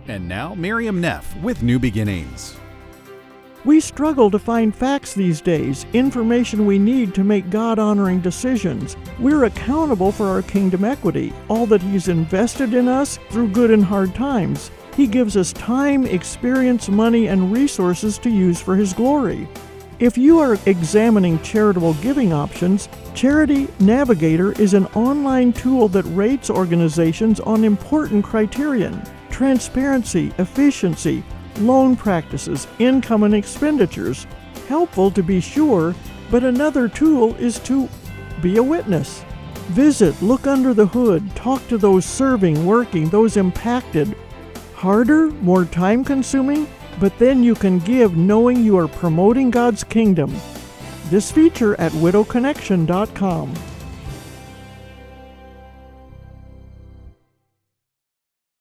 And now, Miriam Neff with New Beginnings. We struggle to find facts these days, information we need to make God-honoring decisions. We're accountable for our kingdom equity, all that He's invested in us through good and hard times. He gives us time, experience, money, and resources to use for His glory. If you are examining charitable giving options, Charity Navigator is an online tool that rates organizations on important criterion: transparency, efficiency, loan practices, income and expenditures. Helpful to be sure, but another tool is to be a witness. Visit, look under the hood, talk to those serving, working, those impacted. Harder, more time-consuming, but then you can give knowing you are promoting God's kingdom. This feature at widowconnection.com.